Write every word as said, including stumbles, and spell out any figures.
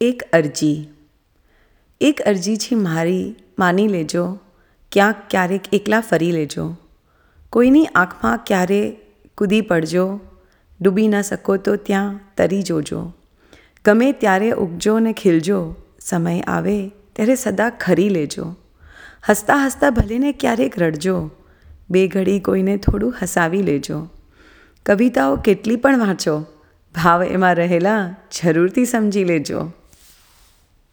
એક અરજી. એક અરજી છે મારી, માની લેજો. ક્યાંક ક્યારેક એકલા ફરી લેજો. કોઈની આંખમાં ક્યારે કૂદી પડજો. ડૂબી ન શકો તો ત્યાં તરી જોજો. ગમે ત્યારે ઉગજો ને ખીલજો. સમય આવે ત્યારે સદા ખરી લેજો. હસતા હસતા ભલેને ક્યારેક રડજો. બે ઘડી કોઈને થોડું હસાવી લેજો. કવિતાઓ કેટલી પણ વાંચો, ભાવ એમાં રહેલા જરૂરથી સમજી લેજો.